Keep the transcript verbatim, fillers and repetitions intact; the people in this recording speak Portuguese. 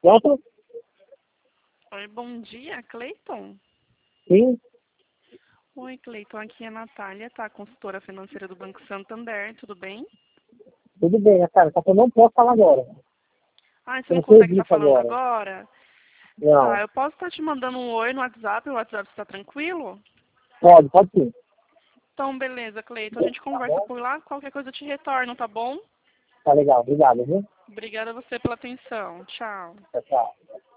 Pronto? Oi, bom dia, Cleiton. Sim? Oi, Cleiton, aqui é a Natália, tá? Consultora financeira do Banco Santander, tudo bem? Tudo bem, né, cara? Só que eu não posso falar agora. Ah, você Eu não não consegue estar acredito falando agora. agora? Tá, Não. eu posso estar te mandando um oi no WhatsApp, o WhatsApp está tranquilo? Pode, pode sim. Então, beleza, Cleiton, a gente Tá conversa bom? por lá, qualquer coisa eu te retorno, tá bom? Tá legal. Obrigado, viu? Obrigada a você pela atenção, tchau. Tchau, tchau.